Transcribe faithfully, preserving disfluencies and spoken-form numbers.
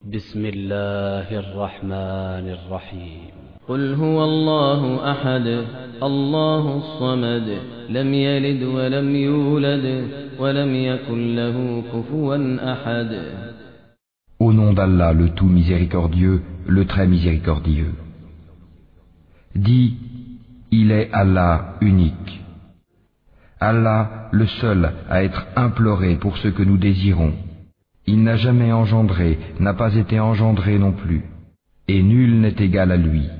بسم الله الرحمن الرحيم قل هو الله أحد الله الصمد لم يلد ولم يولد ولم يكن له كفوا أحد. Au nom d'Allah, le tout miséricordieux, le très miséricordieux. Dis, il est Allah unique. Allah, le seul à être imploré pour ce que nous désirons. Il n'a jamais engendré, n'a pas été engendré non plus, et nul n'est égal à lui.